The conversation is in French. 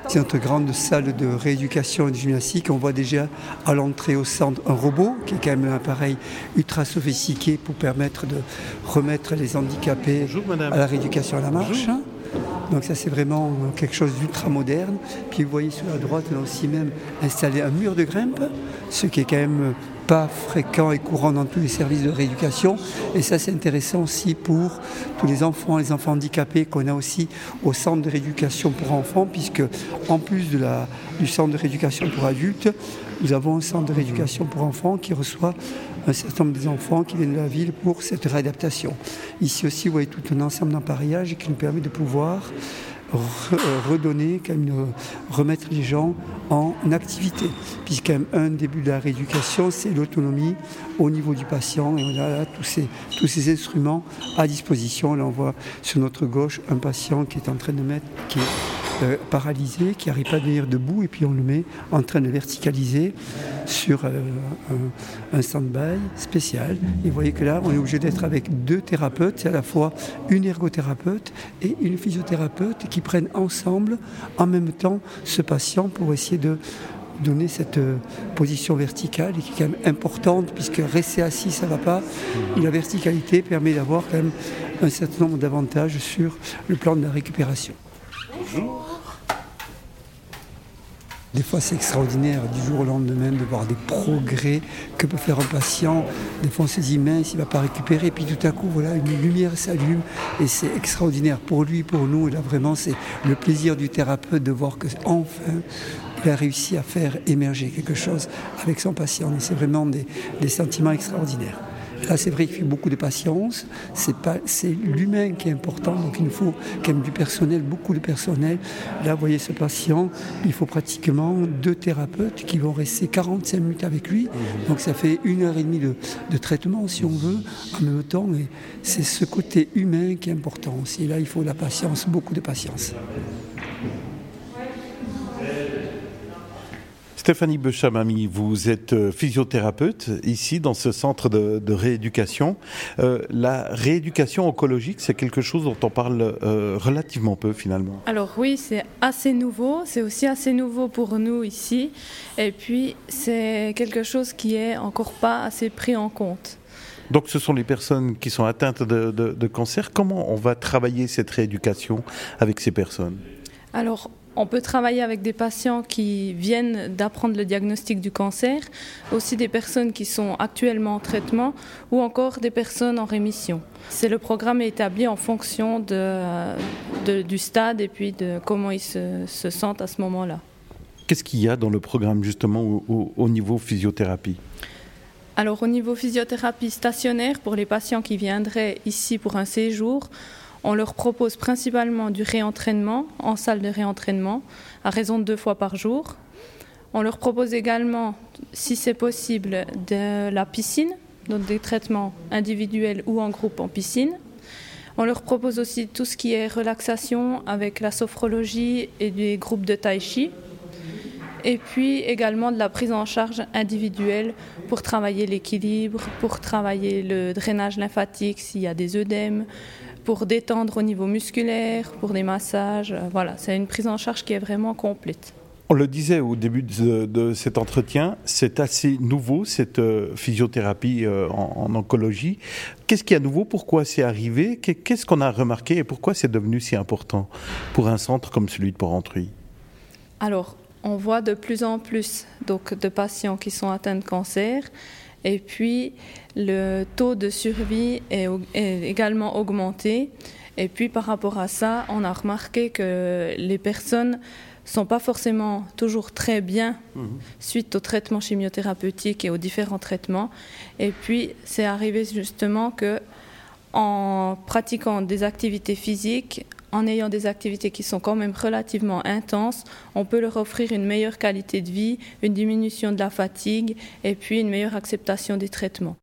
C'est notre grande salle de rééducation et de gymnastique. On voit déjà à l'entrée au centre un robot qui est quand même un appareil ultra sophistiqué pour permettre de remettre les handicapés à la rééducation à la marche. Bonjour. Donc ça c'est vraiment quelque chose d'ultra moderne. Puis vous voyez sur la droite, on a aussi même installé un mur de grimpe, ce qui est quand même pas fréquent et courant dans tous les services de rééducation. Et ça c'est intéressant aussi pour tous les enfants handicapés qu'on a aussi au centre de rééducation pour enfants, puisque en plus du centre de rééducation pour adultes, nous avons un centre de rééducation pour enfants qui reçoit un certain nombre des enfants qui viennent de la ville pour cette réadaptation. Ici aussi, vous voyez tout un ensemble d'appareillages qui nous permet de pouvoir redonner, remettre les gens en activité. Puisque quand même un début de la rééducation, c'est l'autonomie au niveau du patient. Et on a là tous ces instruments à disposition. Là, on voit sur notre gauche un patient qui est en train de qui est paralysé, qui n'arrive pas à venir debout, et puis on le met en train de verticaliser sur un stand-by spécial. Et vous voyez que là, on est obligé d'être avec deux thérapeutes, c'est à la fois une ergothérapeute et une physiothérapeute qui prennent ensemble, en même temps, ce patient pour essayer de donner cette position verticale et qui est quand même importante, puisque rester assis, ça ne va pas. Et la verticalité permet d'avoir quand même un certain nombre d'avantages sur le plan de la récupération. Bonjour. Des fois, c'est extraordinaire du jour au lendemain de voir des progrès que peut faire un patient. Des fois, on se dit mince, il ne va pas récupérer. Puis tout à coup, voilà, une lumière s'allume et c'est extraordinaire pour lui, pour nous. Et là, vraiment, c'est le plaisir du thérapeute de voir qu'enfin, il a réussi à faire émerger quelque chose avec son patient. Et c'est vraiment des sentiments extraordinaires. Là, c'est vrai qu'il fait beaucoup de patience, c'est l'humain qui est important, donc il nous faut quand même du personnel, beaucoup de personnel. Là, vous voyez ce patient, il faut pratiquement 2 thérapeutes qui vont rester 45 minutes avec lui, donc ça fait 1h30 de traitement, si on veut, en même temps, et c'est ce côté humain qui est important aussi. Là, il faut de la patience, beaucoup de patience. Stéphanie Bechamami, vous êtes physiothérapeute ici dans ce centre de rééducation. La rééducation oncologique, c'est quelque chose dont on parle relativement peu finalement. Alors oui, c'est assez nouveau, c'est aussi assez nouveau pour nous ici. Et puis c'est quelque chose qui est encore pas assez pris en compte. Donc ce sont les personnes qui sont atteintes de cancer. Comment on va travailler cette rééducation avec ces personnes ? Alors, on peut travailler avec des patients qui viennent d'apprendre le diagnostic du cancer, aussi des personnes qui sont actuellement en traitement ou encore des personnes en rémission. Le programme est établi en fonction du stade et puis de comment ils se sentent à ce moment-là. Qu'est-ce qu'il y a dans le programme justement au niveau physiothérapie ? Alors au niveau physiothérapie stationnaire, pour les patients qui viendraient ici pour un séjour, on leur propose principalement du réentraînement en salle de réentraînement à raison de 2 fois par jour. On leur propose également, si c'est possible, de la piscine, donc des traitements individuels ou en groupe en piscine. On leur propose aussi tout ce qui est relaxation avec la sophrologie et des groupes de tai chi. Et puis également de la prise en charge individuelle pour travailler l'équilibre, pour travailler le drainage lymphatique s'il y a des œdèmes, pour détendre au niveau musculaire, pour des massages. Voilà, c'est une prise en charge qui est vraiment complète. On le disait au début de cet entretien, c'est assez nouveau cette physiothérapie en oncologie. Qu'est-ce qui est nouveau ? Pourquoi c'est arrivé ? Qu'est-ce qu'on a remarqué et pourquoi c'est devenu si important pour un centre comme celui de Porrentruy ? Alors, on voit de plus en plus donc, de patients qui sont atteints de cancer. Et puis, le taux de survie est également augmenté. Et puis, par rapport à ça, on a remarqué que les personnes ne sont pas forcément toujours très bien suite aux traitements chimiothérapeutiques et aux différents traitements. Et puis, c'est arrivé justement qu'en pratiquant des activités physiques, en ayant des activités qui sont quand même relativement intenses, on peut leur offrir une meilleure qualité de vie, une diminution de la fatigue et puis une meilleure acceptation des traitements.